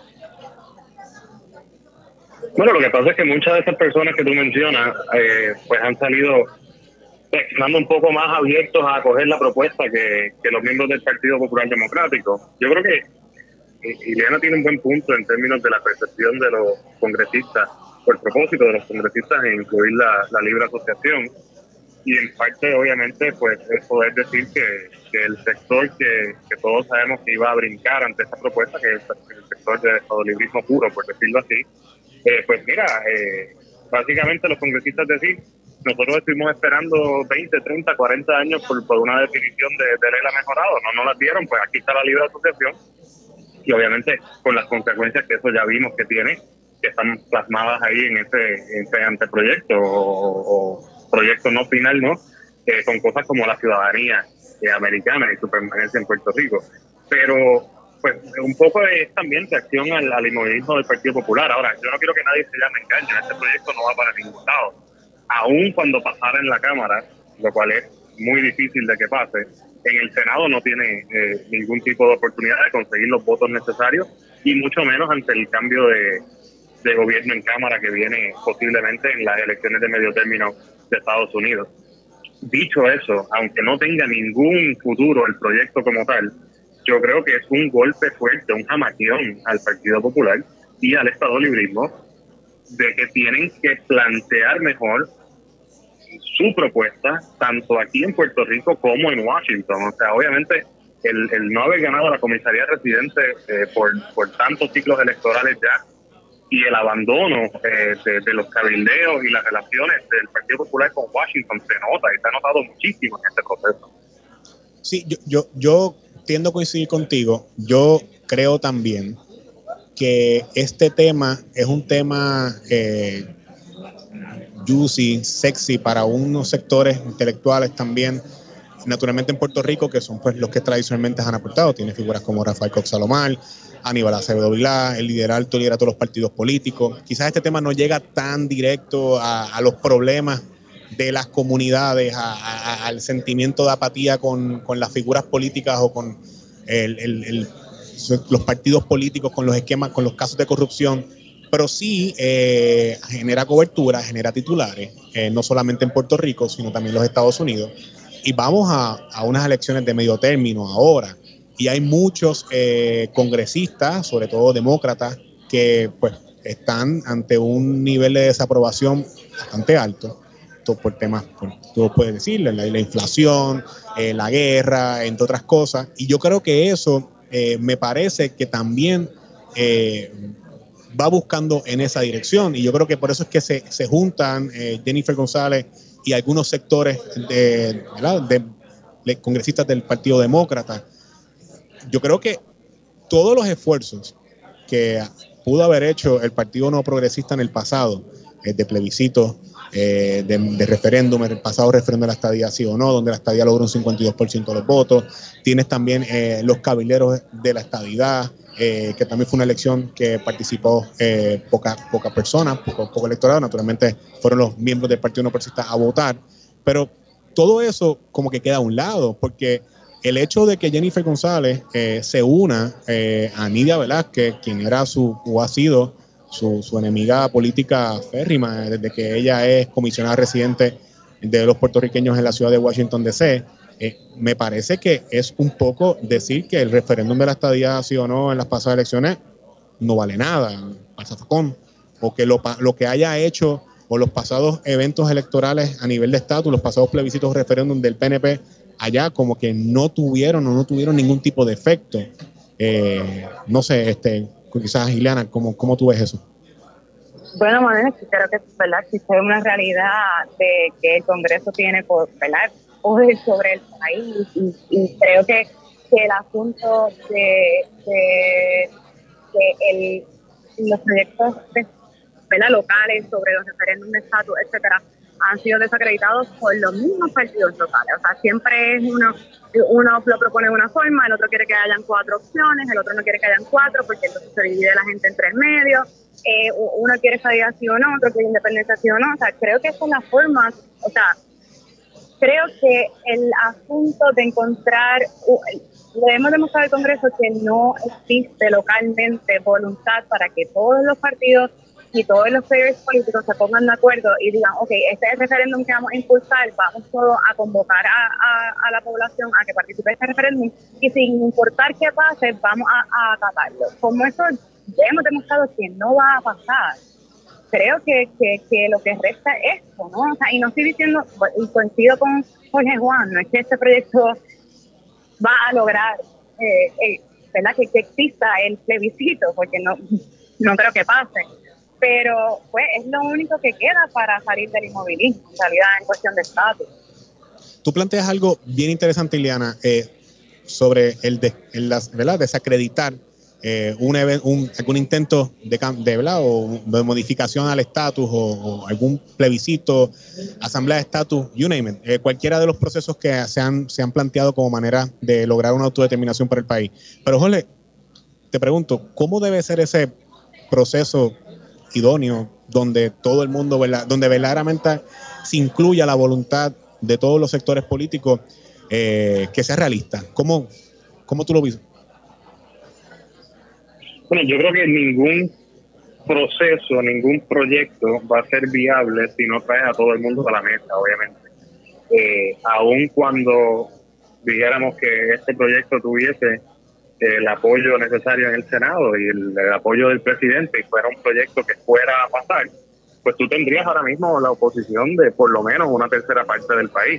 Bueno, lo que pasa es que muchas de esas personas que tú mencionas, eh, pues han salido reaccionando un poco más abiertos a acoger la propuesta que, que los miembros del Partido Popular Democrático. Yo creo que Ileana tiene un buen punto en términos de la percepción de los congresistas, o el propósito de los congresistas en incluir la, la libre asociación. Y en parte, obviamente, pues es poder decir que, que el sector que, que todos sabemos que iba a brincar ante esta propuesta, que es el sector del estadolibrismo puro, por decirlo así, eh, pues mira, eh, básicamente los congresistas decir, nosotros estuvimos esperando veinte, treinta, cuarenta años por, por una definición de, de Lela mejorado, no nos la dieron, pues aquí está la libre asociación, y obviamente con las consecuencias que eso ya vimos que tiene, que están plasmadas ahí en ese, en ese anteproyecto o, o proyecto no final, ¿no? Eh, con cosas como la ciudadanía eh, americana y su permanencia en Puerto Rico. Pero, pues, un poco es también reacción al, al inmovilismo del Partido Popular. Ahora, yo no quiero que nadie se llame engaño, este proyecto no va para ningún lado. Aún cuando pasara en la Cámara, lo cual es muy difícil de que pase, en el Senado no tiene eh, ningún tipo de oportunidad de conseguir los votos necesarios, y mucho menos ante el cambio de, de gobierno en Cámara que viene posiblemente en las elecciones de medio término de Estados Unidos. Dicho eso, aunque no tenga ningún futuro el proyecto como tal, yo creo que es un golpe fuerte, un jamaquión al Partido Popular y al estadolibrismo de que tienen que plantear mejor su propuesta, tanto aquí en Puerto Rico como en Washington. O sea, obviamente, el, el no haber ganado la comisaría residente eh, por, por tantos ciclos electorales ya, y el abandono eh, de, de los cabildeos y las relaciones del Partido Popular con Washington se nota, y se ha notado muchísimo en este proceso. Sí, yo, yo, yo tiendo a coincidir contigo. Yo creo también que este tema es un tema eh, juicy, sexy para unos sectores intelectuales también, naturalmente en Puerto Rico, que son pues los que tradicionalmente han aportado. Tiene figuras como Rafael Cox Salomar, Aníbal Acevedo Vilá, el líder alto lidera todos los partidos políticos. Quizás este tema no llega tan directo a, a los problemas de las comunidades, a, a, al sentimiento de apatía con, con las figuras políticas o con el, el, el, los partidos políticos, con los esquemas, con los casos de corrupción, pero sí eh, genera cobertura, genera titulares, eh, no solamente en Puerto Rico, sino también en los Estados Unidos. Y vamos a, a unas elecciones de medio término ahora, y hay muchos eh, congresistas, sobre todo demócratas, que pues están ante un nivel de desaprobación bastante alto, todo por temas, por, tú puedes decirle, la, la inflación, eh, la guerra, entre otras cosas, y yo creo que eso eh, me parece que también eh, va buscando en esa dirección, y yo creo que por eso es que se, se juntan eh, Jennifer González y algunos sectores de, ¿verdad? de, de congresistas del Partido Demócrata. Yo creo que todos los esfuerzos que pudo haber hecho el Partido No Progresista en el pasado, eh, de plebiscito, eh, de, de referéndum, el pasado referéndum de la estadía sí o no, donde la estadía logró un cincuenta y dos por ciento de los votos. Tienes también eh, los cabilderos de la estadidad, eh, que también fue una elección que participó eh, poca, poca personas, poco, poco electorado. Naturalmente fueron los miembros del Partido No Progresista a votar, pero todo eso como que queda a un lado, porque el hecho de que Jennifer González eh, se una eh, a Nidia Velázquez, quien era su o ha sido su, su enemiga política férrima desde que ella es comisionada residente de los puertorriqueños en la ciudad de Washington, D C, eh, me parece que es un poco decir que el referéndum de la estadía, sí o no, en las pasadas elecciones no vale nada, pasa facón, o que lo, lo que haya hecho o los pasados eventos electorales a nivel de estatus, los pasados plebiscitos o referéndum del P N P allá como que no tuvieron o no tuvieron ningún tipo de efecto. Eh, no sé, este, quizás Ileana, ¿cómo, cómo tú ves eso? Bueno, Manuel, creo que ¿verdad? existe una realidad de que el Congreso tiene ¿verdad? poder sobre el país y, y creo que, que el asunto de, de, de el, los proyectos de, ¿verdad? locales sobre los referéndums de estatus, etcétera, han sido desacreditados por los mismos partidos locales. O sea, siempre es uno, uno lo propone de una forma, el otro quiere que hayan cuatro opciones, el otro no quiere que hayan cuatro porque entonces se divide la gente entre el medio. Eh, uno quiere estadía sí o no, otro quiere independencia sí o no. O sea, creo que son las formas, o sea, creo que el asunto de encontrar, le hemos demostrado al Congreso que no existe localmente voluntad para que todos los partidos y todos los players políticos se pongan de acuerdo y digan, ok, este es el referéndum que vamos a impulsar, vamos todos a convocar a, a, a la población a que participe en este referéndum y sin importar qué pase, vamos a, a acatarlo. Como eso ya hemos demostrado que no va a pasar, creo que, que, que lo que resta es esto, ¿no? O sea, y no estoy diciendo, y coincido con Jorge Juan, no es que este proyecto va a lograr, eh, eh, ¿verdad? Que, que exista el plebiscito, porque no, no creo que pase. Pero pues es lo único que queda para salir del inmovilismo, en realidad, en cuestión de estatus. Tú planteas algo bien interesante, Ileana, eh, sobre el, de, el las, ¿verdad? desacreditar eh, un, un algún intento de, de, ¿verdad? O de modificación al estatus o, o algún plebiscito, asamblea de estatus, you name it, eh, cualquiera de los procesos que se han, se han planteado como manera de lograr una autodeterminación para el país. Pero, Jorge, te pregunto, ¿cómo debe ser ese proceso idóneo donde todo el mundo, donde verdaderamente se incluya la voluntad de todos los sectores políticos, eh, que sea realista? ¿Cómo, cómo tú lo ves? Bueno, yo creo que ningún proceso, ningún proyecto va a ser viable si no trae a todo el mundo a la mesa, obviamente. Eh, aun cuando dijéramos que este proyecto tuviese el apoyo necesario en el Senado y el, el apoyo del presidente y fuera un proyecto que fuera a pasar, pues tú tendrías ahora mismo la oposición de por lo menos una tercera parte del país.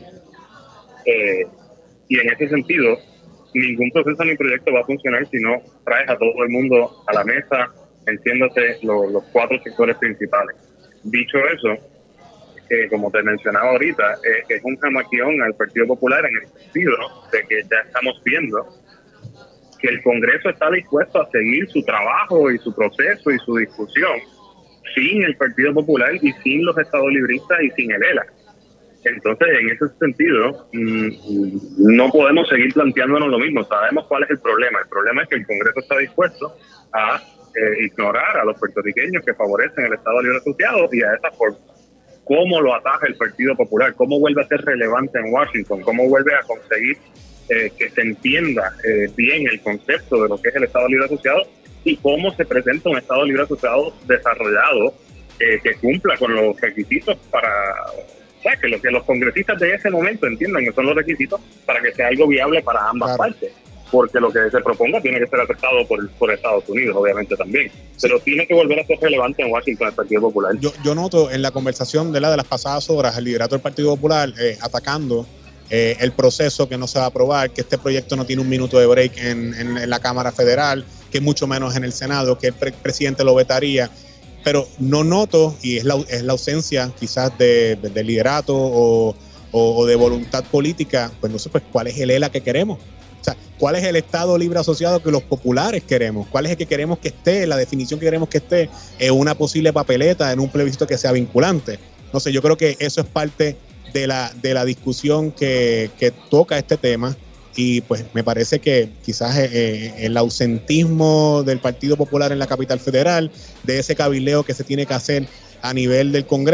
Eh, y en ese sentido, ningún proceso ni proyecto va a funcionar si no traes a todo el mundo a la mesa, entiéndase lo, los cuatro sectores principales. Dicho eso, eh, como te mencionaba ahorita, eh, es un jamaquión al Partido Popular en el sentido de que ya estamos viendo que el Congreso está dispuesto a seguir su trabajo y su proceso y su discusión sin el Partido Popular y sin los Estados Libristas y sin el E L A. Entonces, en ese sentido, mmm, no podemos seguir planteándonos lo mismo. Sabemos cuál es el problema. El problema es que el Congreso está dispuesto a eh, ignorar a los puertorriqueños que favorecen el Estado Libre Asociado y a esa forma. ¿Cómo lo ataja el Partido Popular? ¿Cómo vuelve a ser relevante en Washington? ¿Cómo vuelve a conseguir Eh, que se entienda eh, bien el concepto de lo que es el Estado Libre Asociado y cómo se presenta un Estado Libre Asociado desarrollado eh, que cumpla con los requisitos para, o sea, que, lo, que los congresistas de ese momento entiendan que son los requisitos para que sea algo viable para ambas claro. partes, porque lo que se proponga tiene que ser aceptado por, por Estados Unidos, obviamente también, pero tiene que volver a ser relevante en Washington el Partido Popular. Yo, yo noto en la conversación de, la, de las pasadas horas el liderato del Partido Popular eh, atacando Eh, el proceso que no se va a aprobar, que este proyecto no tiene un minuto de break en, en, en la Cámara Federal, que mucho menos en el Senado, que el pre- presidente lo vetaría, pero no noto, y es la, es la ausencia quizás de, de, de liderato o, o, o de voluntad política, pues no sé, pues cuál es el E L A que queremos. O sea, ¿cuál es el Estado Libre Asociado que los populares queremos? ¿Cuál es el que queremos que esté, la definición que queremos que esté en una posible papeleta, en un plebiscito que sea vinculante? No sé, yo creo que eso es parte de la, de la discusión que, que toca este tema y pues me parece que quizás eh, el ausentismo del Partido Popular en la capital federal, de ese cabildeo que se tiene que hacer a nivel del Congreso,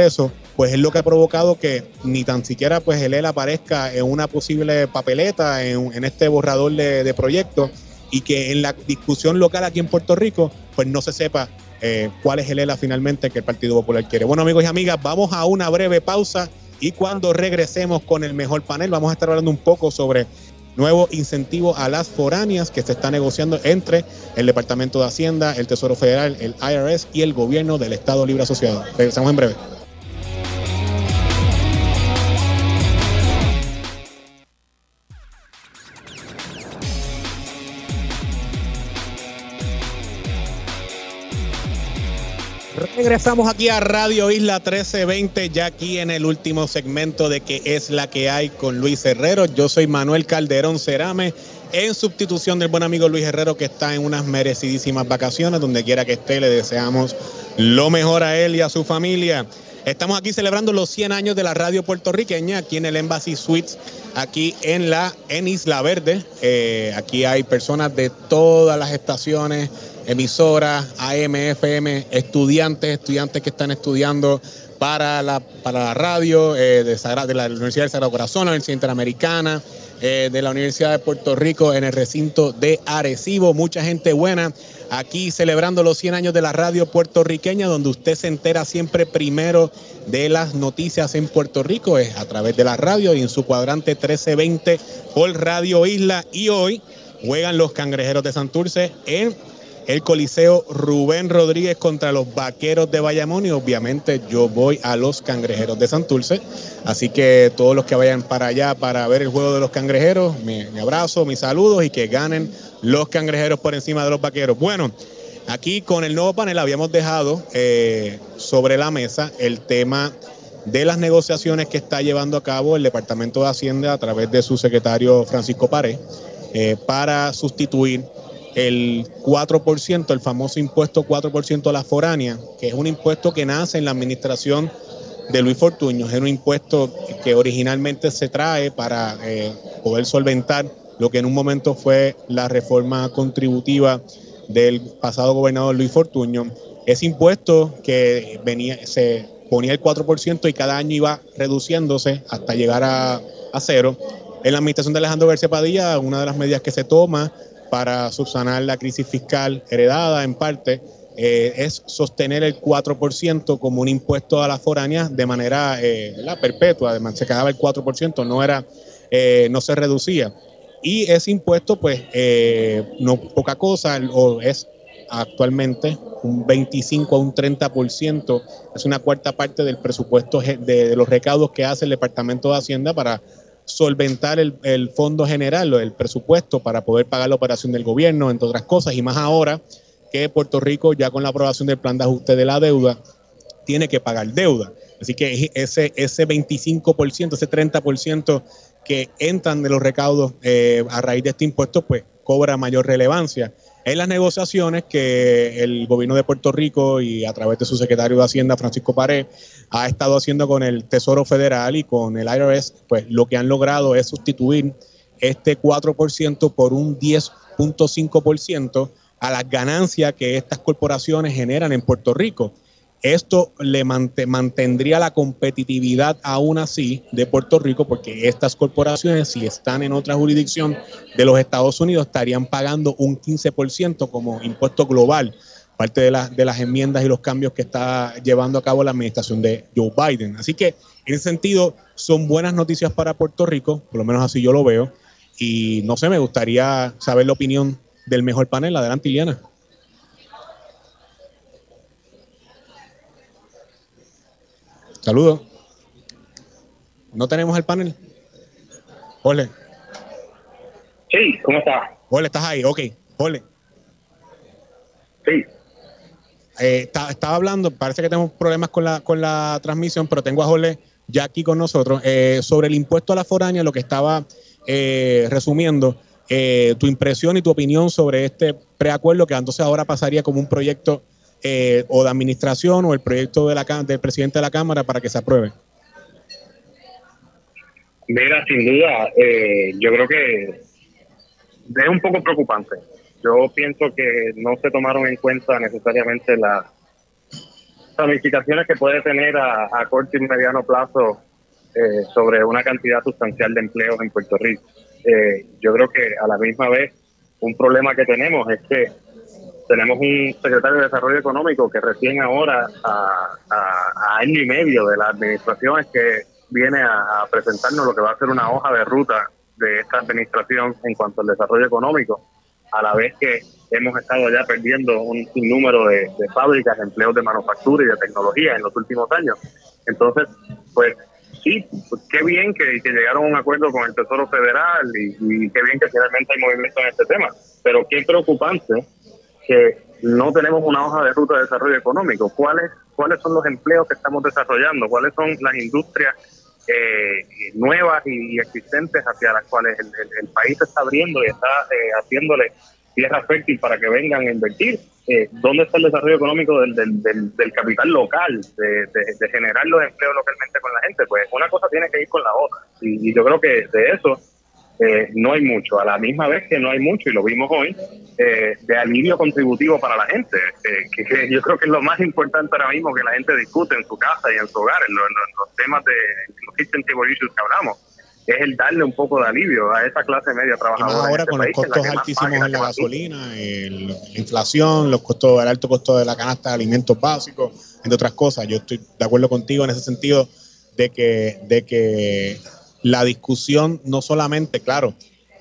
pues es lo que ha provocado que ni tan siquiera pues el E L aparezca en una posible papeleta, en, en este borrador de, de proyectos, y que en la discusión local aquí en Puerto Rico, pues no se sepa eh, cuál es el E L A finalmente que el Partido Popular quiere. Bueno, amigos y amigas, vamos a una breve pausa y cuando regresemos con el mejor panel, vamos a estar hablando un poco sobre nuevo incentivo a las foráneas que se está negociando entre el Departamento de Hacienda, el Tesoro Federal, el I R S y el gobierno del Estado Libre Asociado. Regresamos en breve. Regresamos aquí a Radio Isla trece veinte, ya aquí en el último segmento de ¿Qué es la que hay? Con Luis Herrero. Yo soy Manuel Calderón Cerame, en sustitución del buen amigo Luis Herrero, que está en unas merecidísimas vacaciones. Donde quiera que esté, le deseamos lo mejor a él y a su familia. Estamos aquí celebrando los cien años de la radio puertorriqueña, aquí en el Embassy Suites, aquí en la en Isla Verde. Eh, aquí hay personas de todas las estaciones, emisoras, A M, F M, estudiantes, estudiantes que están estudiando para la, para la radio, eh, de, Sagrada, de la Universidad del Sagrado Corazón, la Universidad Interamericana, eh, de la Universidad de Puerto Rico, en el recinto de Arecibo. Mucha gente buena aquí celebrando los cien años de la radio puertorriqueña, donde usted se entera siempre primero de las noticias en Puerto Rico, es a través de la radio y en su cuadrante trece veinte por Radio Isla. Y hoy juegan los Cangrejeros de Santurce en el Coliseo Rubén Rodríguez contra los Vaqueros de Bayamón, y obviamente yo voy a los Cangrejeros de Santurce, así que todos los que vayan para allá para ver el juego de los Cangrejeros, mi, mi abrazo, mis saludos, y que ganen los Cangrejeros por encima de los Vaqueros. Bueno, aquí con el nuevo panel habíamos dejado eh, sobre la mesa el tema de las negociaciones que está llevando a cabo el Departamento de Hacienda a través de su secretario Francisco Párez eh, para sustituir el cuatro por ciento, el famoso impuesto cuatro por ciento a la foránea, que es un impuesto que nace en la administración de Luis Fortuño. Es un impuesto que originalmente se trae para eh, poder solventar lo que en un momento fue la reforma contributiva del pasado gobernador Luis Fortuño. Ese impuesto que venía, se ponía el cuatro por ciento y cada año iba reduciéndose hasta llegar a, a cero. En la administración de Alejandro García Padilla, una de las medidas que se toma para subsanar la crisis fiscal heredada en parte, eh, es sostener el cuatro por ciento como un impuesto a las foráneas de manera eh, perpetua. Además, se quedaba el cuatro por ciento, no, era, eh, no se reducía. Y ese impuesto, pues, eh, no poca cosa, o es actualmente un veinticinco a un treinta por ciento, es una cuarta parte del presupuesto de, de los recaudos que hace el Departamento de Hacienda para solventar el, el fondo general o el presupuesto para poder pagar la operación del gobierno, entre otras cosas, y más ahora que Puerto Rico, ya con la aprobación del plan de ajuste de la deuda, tiene que pagar deuda. Así que ese, ese veinticinco por ciento, ese treinta por ciento que entran de los recaudos eh, a raíz de este impuesto, pues cobra mayor relevancia. En las negociaciones que el gobierno de Puerto Rico y a través de su secretario de Hacienda, Francisco Párez, ha estado haciendo con el Tesoro Federal y con el I R S, pues lo que han logrado es sustituir este cuatro por ciento por un diez punto cinco por ciento a las ganancias que estas corporaciones generan en Puerto Rico. Esto le mant- mantendría la competitividad aún así de Puerto Rico, porque estas corporaciones, si están en otra jurisdicción de los Estados Unidos, estarían pagando un quince por ciento como impuesto global, parte de, la, de las enmiendas y los cambios que está llevando a cabo la administración de Joe Biden. Así que, en ese sentido, son buenas noticias para Puerto Rico, por lo menos así yo lo veo, y no sé, me gustaría saber la opinión del mejor panel. Adelante, Iliana. Saludos. ¿No tenemos el panel? Jorge. Sí, ¿cómo estás? Jorge, ¿estás ahí? Ok, Jorge. Sí. Eh, está, estaba hablando, parece que tenemos problemas con la, con la transmisión, pero tengo a Jorge ya aquí con nosotros, eh, sobre el impuesto a la foránea, lo que estaba eh, resumiendo, eh, tu impresión y tu opinión sobre este preacuerdo, que entonces ahora pasaría como un proyecto Eh, o de administración o el proyecto de la, del presidente de la Cámara para que se apruebe. Mira, sin duda, eh, yo creo que es un poco preocupante. Yo pienso que no se tomaron en cuenta necesariamente la, ramificaciones que puede tener a, a corto y mediano plazo eh, sobre una cantidad sustancial de empleos en Puerto Rico. Eh, yo creo que a la misma vez un problema que tenemos es que tenemos un secretario de Desarrollo Económico que recién ahora, a, a, a año y medio de la administración, es que viene a, a presentarnos lo que va a ser una hoja de ruta de esta administración en cuanto al desarrollo económico, a la vez que hemos estado ya perdiendo un sinnúmero de, de fábricas, de empleos de manufactura y de tecnología en los últimos años. Entonces, pues sí, pues, qué bien que, que llegaron a un acuerdo con el Tesoro Federal y, y qué bien que finalmente hay movimiento en este tema, pero qué preocupante que no tenemos una hoja de ruta de desarrollo económico. ¿Cuáles, cuáles son los empleos que estamos desarrollando? ¿Cuáles son las industrias eh, nuevas y, y existentes hacia las cuales el, el, el país se está abriendo y está eh, haciéndole tierra fértil para que vengan a invertir? Eh, ¿Dónde está el desarrollo económico del, del, del, del capital local, de, de, de generar los empleos localmente con la gente? Pues una cosa tiene que ir con la otra. Y, y yo creo que de eso eh, no hay mucho. A la misma vez que no hay mucho, y lo vimos hoy, eh, de alivio contributivo para la gente, eh, que, que yo creo que es lo más importante ahora mismo que la gente discute en su casa y en su hogar, en, lo, en los temas de en los kitchen table issues que hablamos. Es el darle un poco de alivio a esa clase media trabajadora. Y más ahora este con país, los costos altísimos en la gasolina, el, la inflación, los costos, el alto costo de la canasta de alimentos básicos, entre otras cosas. Yo estoy de acuerdo contigo en ese sentido de que, de que la discusión no solamente, claro,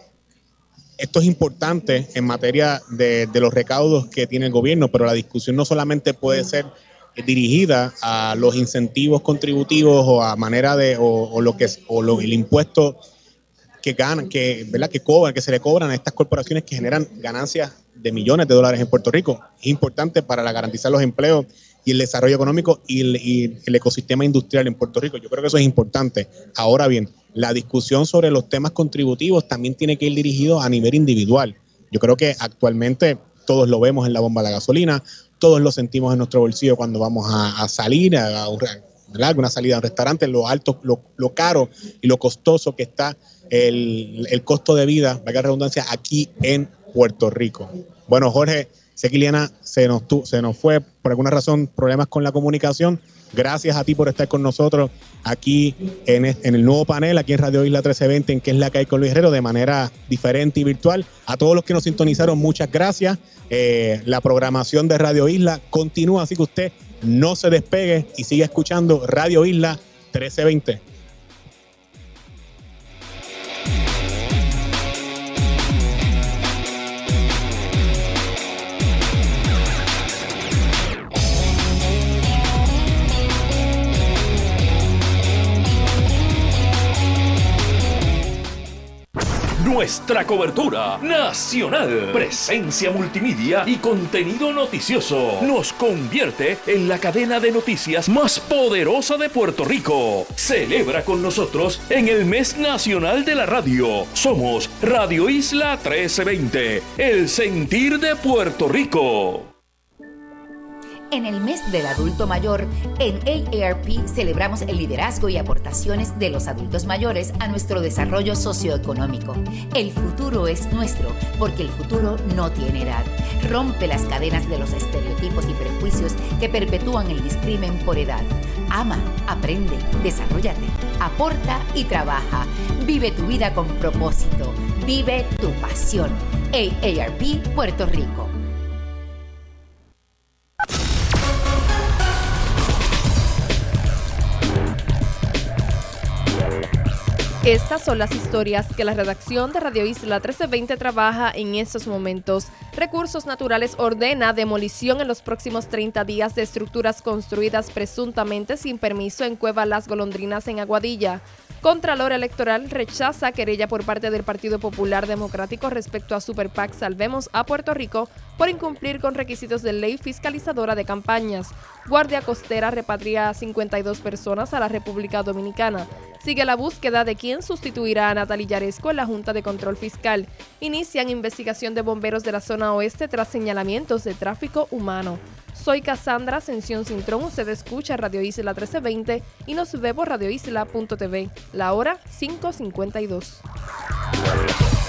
esto es importante en materia de, de los recaudos que tiene el gobierno, pero la discusión no solamente puede ser dirigida a los incentivos contributivos o a manera de o, o lo que es o lo, el impuesto que ganan, que verdad que cobran, que se le cobran a estas corporaciones que generan ganancias de millones de dólares en Puerto Rico. Es importante para la, garantizar los empleos y el desarrollo económico y el, y el ecosistema industrial en Puerto Rico. Yo creo que eso es importante. Ahora bien, la discusión sobre los temas contributivos también tiene que ir dirigido a nivel individual. Yo creo que actualmente todos lo vemos en la bomba de la gasolina, todos lo sentimos en nuestro bolsillo cuando vamos a, a salir, a, a una salida a un restaurante, lo alto, lo, lo caro y lo costoso que está el, el costo de vida, valga la redundancia, aquí en Puerto Rico. Bueno, Jorge, sé que Ileana se nos, tu, se nos fue por alguna razón, problemas con la comunicación. Gracias a ti por estar con nosotros aquí en, en el nuevo panel, aquí en Radio Isla trece veinte, en ¿Qué es la que hay con Luis Herrero? De manera diferente y virtual. A todos los que nos sintonizaron, muchas gracias. Eh, la programación de Radio Isla continúa, así que usted no se despegue y siga escuchando Radio Isla trece veinte. Nuestra cobertura nacional, presencia multimedia y contenido noticioso nos convierte en la cadena de noticias más poderosa de Puerto Rico. Celebra con nosotros en el mes nacional de la radio. Somos Radio Isla trece veinte, el sentir de Puerto Rico. En el mes del adulto mayor, en A A R P celebramos el liderazgo y aportaciones de los adultos mayores a nuestro desarrollo socioeconómico. El futuro es nuestro, porque el futuro no tiene edad. Rompe las cadenas de los estereotipos y prejuicios que perpetúan el discrimen por edad. Ama, aprende, desarróllate, aporta y trabaja. Vive tu vida con propósito. Vive tu pasión. A A R P Puerto Rico. Estas son las historias que la redacción de Radio Isla trece veinte trabaja en estos momentos. Recursos Naturales ordena demolición en los próximos treinta días de estructuras construidas presuntamente sin permiso en Cueva Las Golondrinas en Aguadilla. Contralor Electoral rechaza querella por parte del Partido Popular Democrático respecto a Super PAC Salvemos a Puerto Rico por incumplir con requisitos de ley fiscalizadora de campañas. Guardia Costera repatria a cincuenta y dos personas a la República Dominicana. Sigue la búsqueda de quién sustituirá a Natalie Yaresco en la Junta de Control Fiscal. Inician investigación de bomberos de la zona oeste tras señalamientos de tráfico humano. Soy Cassandra Ascensión Cintrón, usted escucha Radio Isla trece veinte y nos ve por radio isla punto t v. La hora cinco cincuenta y dos.